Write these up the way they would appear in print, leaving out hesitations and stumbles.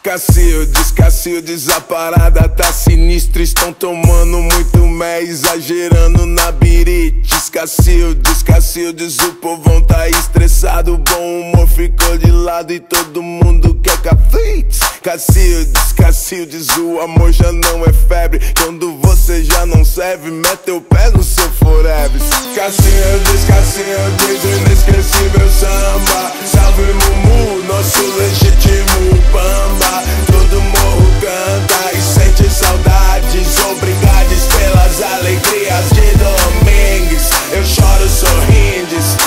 Cacildes, a parada tá sinistra. Estão tomando muito mé, exagerando na birites. Cacildes, o povão tá estressado. O bom humor ficou de lado e todo mundo quer caflites. Cacildes, o amor já não é febre. Quando você já não serve, mete o pé no seu forever. Cacildes, o inesquecível samba. Salve Mumu, nosso legítimo bamba. Todo morro canta e sente saudades. Obrigados pelas alegrias de Domingues. Eu choro sorrindes,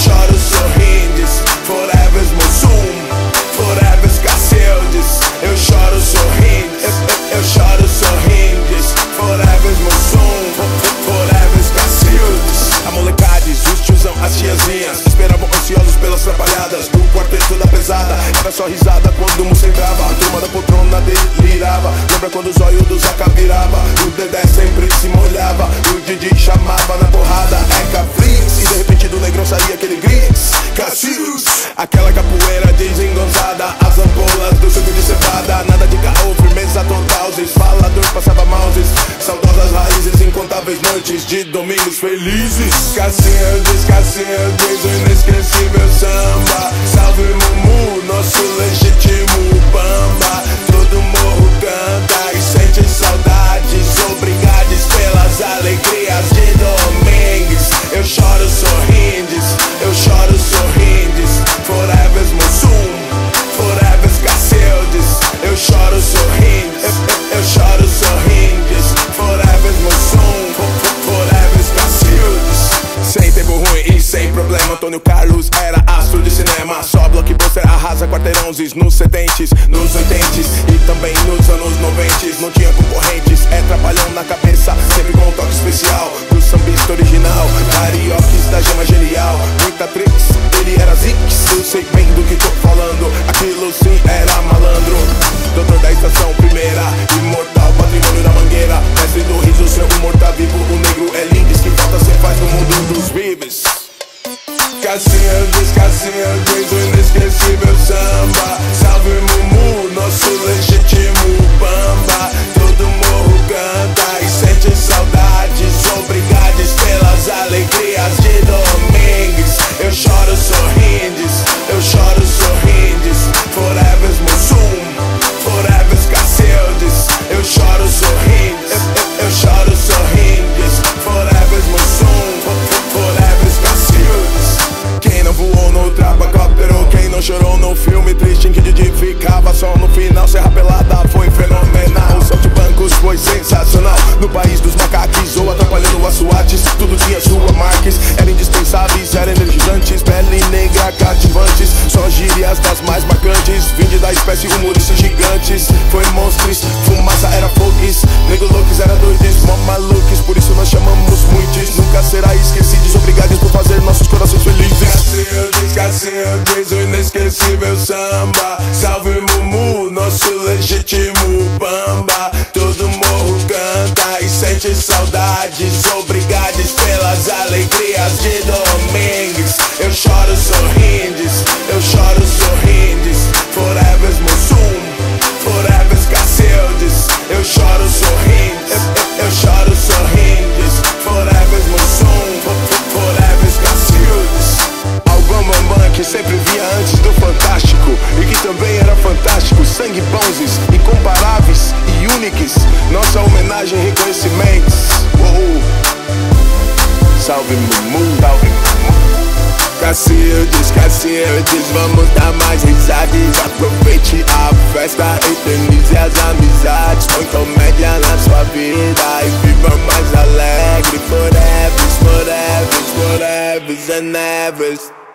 Forever's Mussum, forever's Cacildes. Eu choro sorrindes, Forever's Mussum, forever's Cacildes. A molecades, os tiozão, as tiazinhas esperavam ansiosos pelas trapalhadas do quarteto da pesada. Era só risada quando o moço entrava. A turma da poltrona delirava. Lembra quando os olhos do Zaca virava? O Dedé sempre se molhava e o Didi chamava na porrada. É Caflix, e de repente do negrão saía aquele gris. Cacildes, aquela capoeira desengonçada. As ampolas do suco de cevada. Nada de caô, firmeza total. Falador passava mouses. Saudosas raízes, incontáveis noites de domingos felizes. Cacildes, o inesquecível samba. Salve Mumu, nosso legítimo bamba. Todo morro canta e sente saudades. Obrigados pelas alegrias de Domingues. Eu choro sorrindes, Forever's Mussum, forever's Cacildes. Eu choro sorrindes, Forever's Mussum, forever's Cacildes. Sem tempo ruim e sem problema, Antônio Carlos era astro de cinema. Só blockbuster arrasa quarteirãozes nos setentes, nos oitentes e também nos anos 90. Não tinha concorrentes, é trapalhão na cabeça, sempre com um toque especial do sambista original. Carioques da gema genial, muita tricks, ele era ziques. Eu sei bem do que tô falando, aquilo sim era malandro. Doutor da estação, primeira, imortal, patrimônio da mangueira. Mestre do riso, seu humor tá vivo. O negro é lindo, que falta ser faz no mundo dos vives. Cacildes, o inesquecível samba. Salve Mumu, nosso legítimo bamba. Todo morro canta e sente saudades. Obrigados pelas alegrias de Domingues. Eu choro sorrindes, Forever's Mussum, forever's Cacildes. Eu choro sorrindes, Forever's Mussum, forever's Cacildes. Quem não voou no trapacóptero, quem não chorou no filme triste em que Didi ficava só no final. Serra Pelada foi fenomenal, o Salto Bancos foi sensacional. No país dos macaques ou atrapalhando as SWATs, tudo tinha sua marques. Eram indispensáveis, eram energizantes, pele negra cativantes. Só gírias das mais marcantes, vinde da espécie humoristas gigantes. Foi monstros, fumaça era fogues, nego loucos era doides, mó maluques. Por isso nós chamamos muitos, nunca será esquecidos. Obrigados por fazer nossos corações felizes. Cacildes, o inesquecível samba. Salve Mumu, nosso legítimo bamba. Todo morro canta e sente saudades. Obrigados pelas alegrias de Domingues. Eu choro sorrindes, Forever's Mussum, forever's Cacildes. Eu choro sorrindes, Forever's Mussum, forever's Cacildes. Algum bambam que sempre via antes do fantástico e que também era fantástico. Sangue bonzes, incomparáveis e únicos. Nossa homenagem e reconhecimentos. Salve Mumu, salve Mumu. Cacildes, vamos dar mais risadas. Aproveite a festa, eternize as amizades. Põe comédia na sua vida e viva mais alegre. Forever and ever.